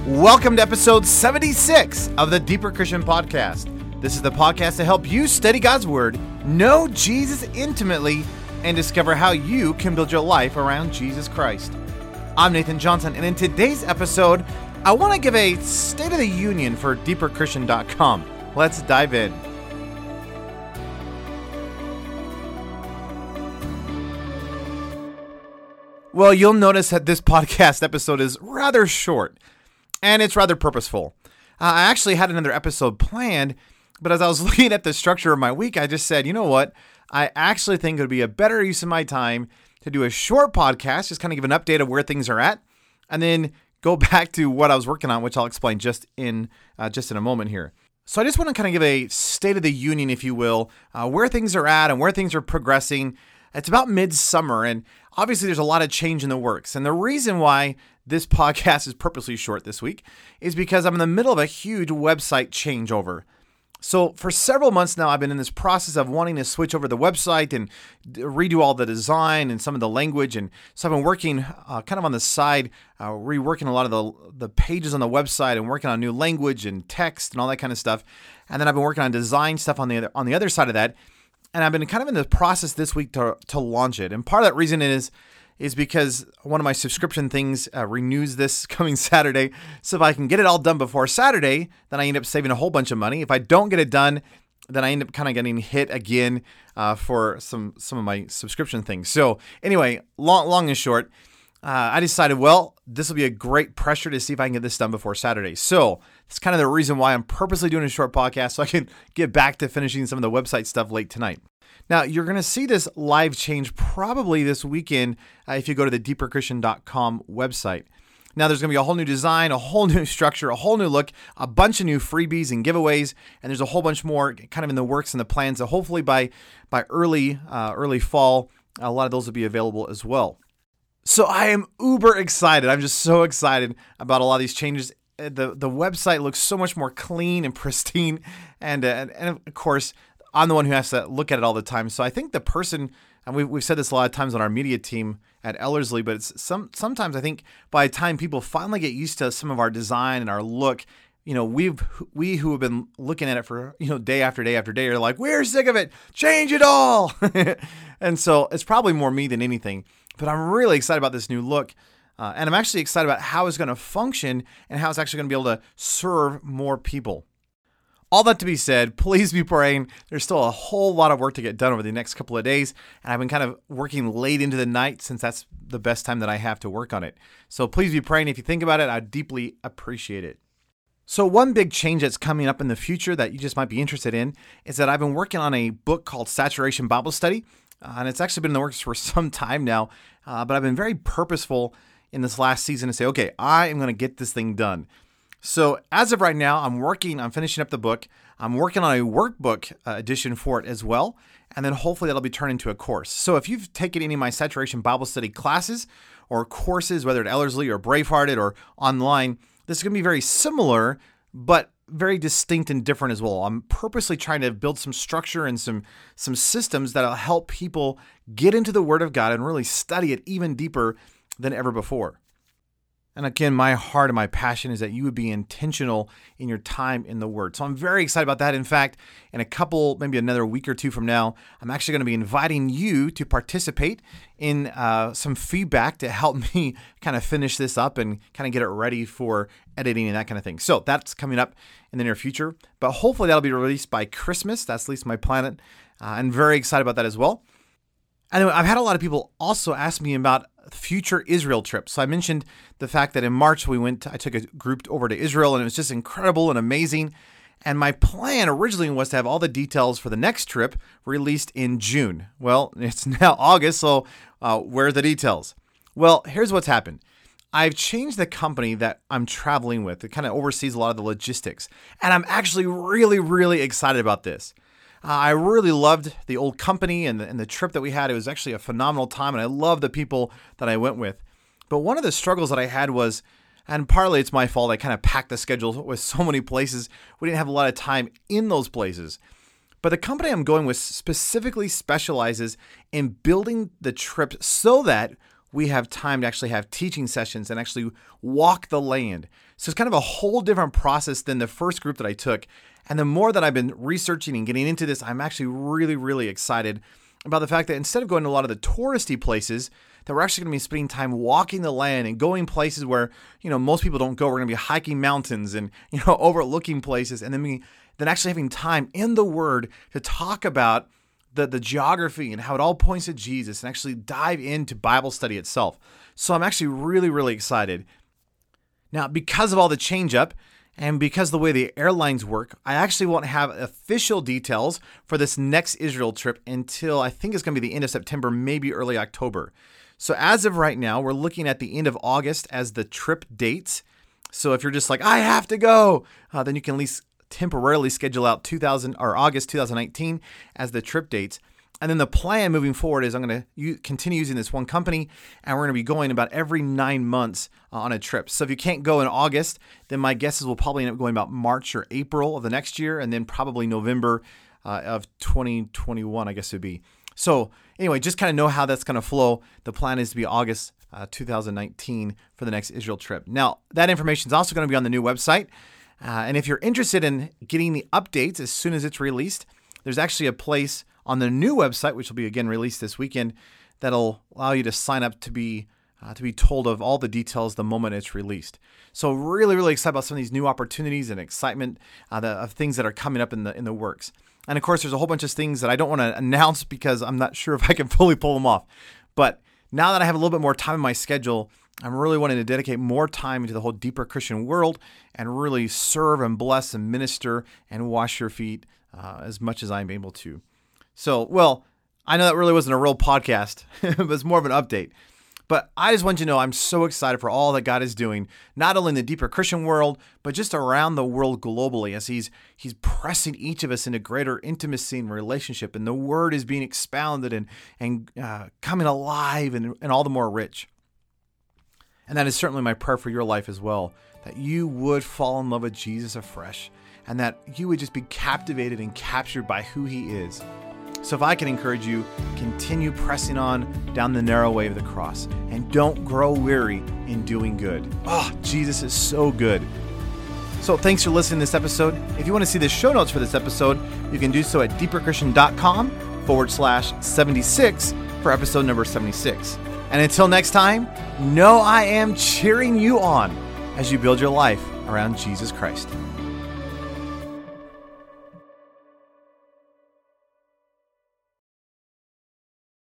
Welcome to episode 76 of the Deeper Christian Podcast. This is the podcast to help you study God's Word, know Jesus intimately, and discover how you can build your life around Jesus Christ. I'm Nathan Johnson, and in today's episode, I want to give a State of the Union for deeperchristian.com. Let's dive in. Well, you'll notice that this podcast episode is rather short, and it's rather purposeful. I actually had another episode planned, but as I was looking at the structure of my week, I just said, you know what? I actually think it would be a better use of my time to do a short podcast, just kind of give an update of where things are at, and then go back to what I was working on, which I'll explain just in a moment here. So I just want to kind of give a State of the Union, if you will, where things are at and where things are progressing. It's about midsummer, and obviously there's a lot of change in the works. And the reason why this podcast is purposely short this week is because I'm in the middle of a huge website changeover. So for several months now, I've been in this process of wanting to switch over the website and redo all the design and some of the language. And so I've been working kind of on the side, reworking a lot of the pages on the website and working on new language and text and all that kind of stuff. And then I've been working on design stuff on the other side of that. And I've been kind of in the process this week to launch it. And part of that reason is because one of my subscription things renews this coming Saturday. So if I can get it all done before Saturday, then I end up saving a whole bunch of money. If I don't get it done, then I end up kind of getting hit again for some of my subscription things. So anyway, long and short, I decided, well, this will be a great pressure to see if I can get this done before Saturday. So it's kind of the reason why I'm purposely doing a short podcast, so I can get back to finishing some of the website stuff late tonight. Now, you're going to see this live change probably this weekend if you go to the deeperchristian.com website. Now, there's going to be a whole new design, a whole new structure, a whole new look, a bunch of new freebies and giveaways, and there's a whole bunch more kind of in the works and the plans. So hopefully by early fall, a lot of those will be available as well. So I am uber excited. I'm just so excited about a lot of these changes. The website looks so much more clean and pristine, and of course, I'm the one who has to look at it all the time. So I think the person, and we've said this a lot of times on our media team at Ellerslie, but it's sometimes I think by the time people finally get used to some of our design and our look, you know, we who have been looking at it for, you know, day after day after day are like, we're sick of it, change it all. And so it's probably more me than anything, but I'm really excited about this new look. And I'm actually excited about how it's going to function and how it's actually going to be able to serve more people. All that to be said, please be praying. There's still a whole lot of work to get done over the next couple of days, and I've been kind of working late into the night since that's the best time that I have to work on it. So please be praying. If you think about it, I'd deeply appreciate it. So one big change that's coming up in the future that you just might be interested in is that I've been working on a book called Saturation Bible Study, and it's actually been in the works for some time now, but I've been very purposeful in this last season to say, okay, I am going to get this thing done. So as of right now, I'm finishing up the book. I'm working on a workbook edition for it as well. And then hopefully that'll be turned into a course. So if you've taken any of my Saturation Bible Study classes or courses, whether at Ellerslie or Bravehearted or online, this is going to be very similar, but very distinct and different as well. I'm purposely trying to build some structure and some systems that'll help people get into the Word of God and really study it even deeper than ever before. And again, my heart and my passion is that you would be intentional in your time in the Word. So I'm very excited about that. In fact, in a couple, maybe another week or two from now, I'm actually going to be inviting you to participate in some feedback to help me kind of finish this up and kind of get it ready for editing and that kind of thing. So that's coming up in the near future. But hopefully that'll be released by Christmas. That's at least my plan. I'm very excited about that as well. Anyway, I've had a lot of people also ask me about future Israel trips. So I mentioned the fact that in March I took a group over to Israel, and it was just incredible and amazing. And my plan originally was to have all the details for the next trip released in June. Well, it's now August, so where are the details? Well, here's what's happened. I've changed the company that I'm traveling with. It kind of oversees a lot of the logistics. And I'm actually really, really excited about this. I really loved the old company and the trip that we had. It was actually a phenomenal time, and I love the people that I went with. But one of the struggles that I had was, and partly it's my fault, I kind of packed the schedule with so many places. We didn't have a lot of time in those places. But the company I'm going with specifically specializes in building the trip so that we have time to actually have teaching sessions and actually walk the land. So it's kind of a whole different process than the first group that I took. And the more that I've been researching and getting into this, I'm actually really, really excited about the fact that instead of going to a lot of the touristy places, that we're actually going to be spending time walking the land and going places where, most people don't go. We're going to be hiking mountains and, overlooking places, and then actually having time in the Word to talk about the geography and how it all points to Jesus and actually dive into Bible study itself. So I'm actually really, really excited. Now, because of all the change up and because of the way the airlines work, I actually won't have official details for this next Israel trip until I think it's going to be the end of September, maybe early October. So as of right now, we're looking at the end of August as the trip dates. So if you're just like, I have to go, then you can at least temporarily schedule out August 2019 as the trip dates. And then the plan moving forward is I'm going to continue using this one company, and we're going to be going about every 9 months on a trip. So if you can't go in August, then my guess is we'll probably end up going about March or April of the next year, and then probably November of 2021, I guess it would be. So anyway, just kind of know how that's going to flow. The plan is to be August 2019 for the next Israel trip. Now, that information is also going to be on the new website. And if you're interested in getting the updates as soon as it's released, there's actually a place on the new website, which will be again released this weekend, that'll allow you to sign up to be told of all the details the moment it's released. So really, really excited about some of these new opportunities and excitement of things that are coming up in the works. And of course, there's a whole bunch of things that I don't want to announce because I'm not sure if I can fully pull them off. But now that I have a little bit more time in my schedule, I'm really wanting to dedicate more time into the whole deeper Christian world and really serve and bless and minister and wash your feet as much as I'm able to. So, I know that really wasn't a real podcast, but it's more of an update. But I just want you to know I'm so excited for all that God is doing, not only in the deeper Christian world, but just around the world globally as He's pressing each of us into greater intimacy and relationship, and the Word is being expounded and coming alive and all the more rich. And that is certainly my prayer for your life as well, that you would fall in love with Jesus afresh and that you would just be captivated and captured by who He is. So if I can encourage you, continue pressing on down the narrow way of the cross and don't grow weary in doing good. Oh, Jesus is so good. So thanks for listening to this episode. If you want to see the show notes for this episode, you can do so at deeperchristian.com/76 for episode number 76. And until next time, know I am cheering you on as you build your life around Jesus Christ.